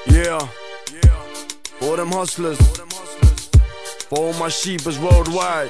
Yeah, for them hustlers, for all my sheepers worldwide.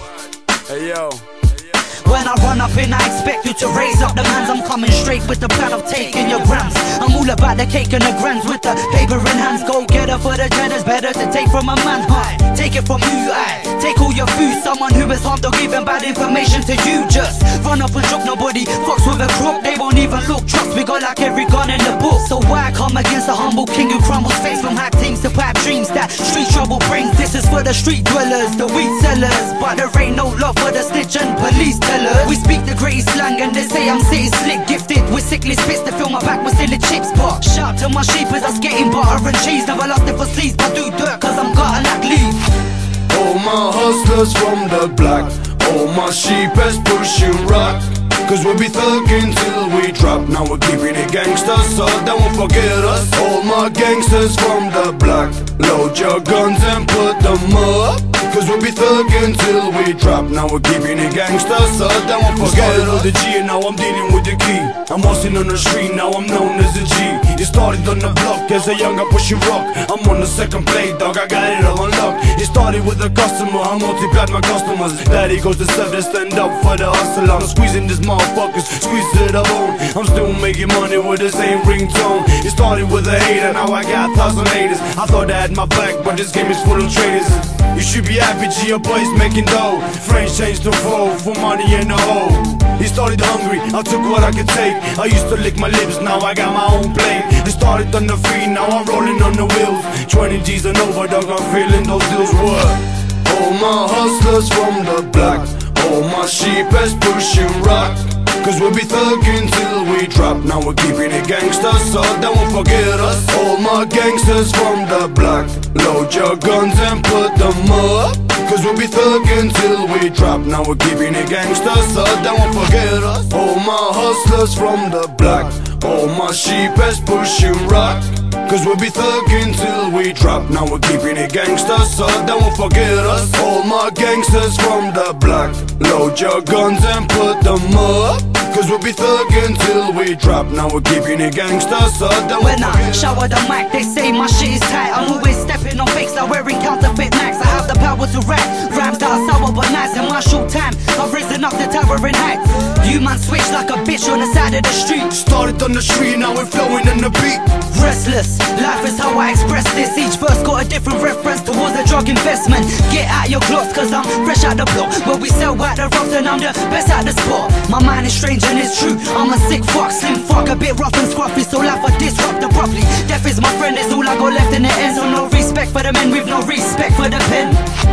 Hey yo. When I run up in, I expect you to raise up the mans. I'm coming straight with the plan of taking your grams. I'm all about the cake and the grams with the paper in hands. Go get her for the cheddars, better to take from a man. Take it from you, I take all your food. Someone who is harmed or giving bad information to you. Just run up and drop, nobody fucks with a crook. They won't even look. Trust we got like every gun in the book. So why come against a humble king who crumbles face from hype teams to pipe dreams that street trouble brings? This is for the street dwellers, the weed sellers, but there ain't no love for the snitch and police tellers. We speak the greatest slang and they say I'm city slick, gifted with sickly spits to fill my back with silly chips. But shout to my sheepers that's getting butter and cheese. Never lost it for sleeves, but do dirt cause I'm gotta like leave. All my hustlers from the block, all my sheepers pushing rock. Cause we'll be thugging till we drop. Now we're keeping it gangsters, so don't forget us. All my gangsters from the block, load your guns and put them up. Cause we'll be thugging till we drop. Now we're keeping it gangsters, so don't forget us. With the G and now I'm dealing with the key. I'm hustling on the street, now I'm known as a G. It started on the block as a younger pushing rock. I'm on the second play, dog, I got it all on lock. It started with a customer, I multiplied my customers. Daddy goes to serve, they stand up for the hustle. I'm squeezing this motherfuckers, squeeze to the bone. I'm still making money with the same ringtone. It started with a hater, now I got 1,000 haters. I thought I had my back, but this game is full of traitors. You should be happy, G, your boy's making dough. Friends changed to foe, for money in the hole. He started hungry, I took what I could take. I used to lick my lips, now I got my own plate. It started on the free, now I'm rolling on the wheels. 20 G's and over, dog, I'm feeling those deals. What? All my hustlers from the block, all my sheepers pushing rock. Cause we'll be thugging till we drop. Now we're keeping it gangsters, so don't forget us. All my gangsters from the block, load your guns and put them up. Cause we'll be thugging till we drop. Now we're keeping it gangsters, so don't forget us. All my hustlers from the block, all my sheepers pushing rock. Cause we'll be thugging till we drop. Now we're keeping it gangsters, so don't forget us. All my gangsters from the block, load your guns and put them up. Cause we'll be thugging till we drop. Now we're keeping it gangsters, so don't When I shower the mic, they say my shit is tight. I'm always stepping on fakes, like wearing counterfeit max. I have the power to rap, rhymes that are sour but nice. In my short time, I've risen up the towering heights. You man switch like a bitch on the side of the street. Started on the street, now we're flowing in the beat. Restless, life is how I express this. Each verse got a different reference towards a drug investment. Get out your clothes cause I'm fresh out the block. Where we sell out the ropes and I'm the best out the spot. My mind is strange and it's true, I'm a sick fuck, slim fuck, a bit rough and scruffy. So life I disrupt the properly. Death is my friend, is all I got left in the end. So no respect for the men with no respect for the pen.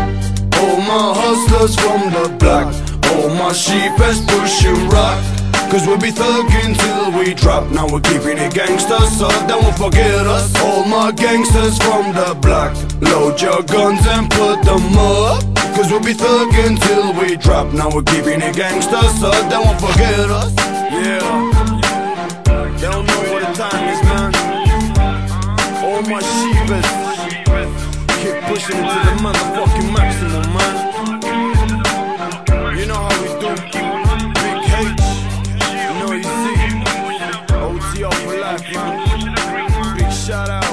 All my hustlers from the block, all my sheepers pushing rock. Cause we'll be thugging till we drop. Now we're keeping it gangsters, so don't forget us. All my gangsters from the block, load your guns and put them up. Cause we'll be thugging till we drop. Now we're keeping it gangsters, so don't forget us. Yeah, they don't know what the time is, man. All my sheepers keep pushing it to the motherfucking maximum, man. You know how we do. Big H, you know you see. OTR for life, man. Big shout out.